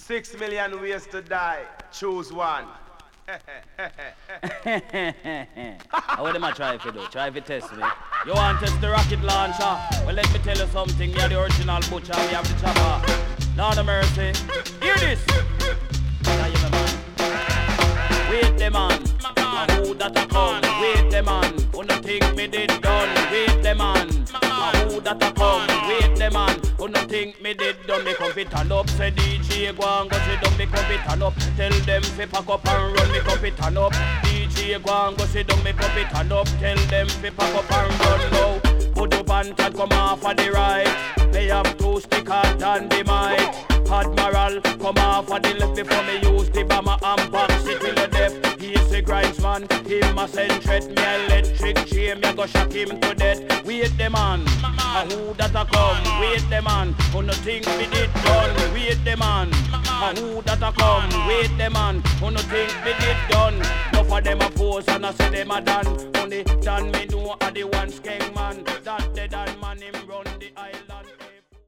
6 million ways to die. Choose one. What am I trying to do? Try to test me. You want to test the rocket launcher? Well, let me tell you something. You're the original butcher. We have the chopper. Lord of mercy. Hear this. Now you my man. Wait the man. Who that a come? Wait the man. Who no think me did done? Wait the man. Who that a come? Wait the man. Who no think me did done? Me come fit and up. Say DJ go and go sit down. Me come fit and up. Tell them fi pack up and run. Me come fit and up. DJ go and go sit down. Me come fit and up. Tell them fi pack up and run now. Put up and come off of the right. They have 2 stickers and the mic. Admiral, come off of the left before me use the bomber and box it till the death. He's a grindsman, him a send threat. Me electric chain, me go shock him to death. Wait the man, who that a come? Wait the man, who no think me did done? Wait the man, who that a come? Wait the man, who no think me did done? Enough of them a pose and I say them a done. Only done me know are the ones can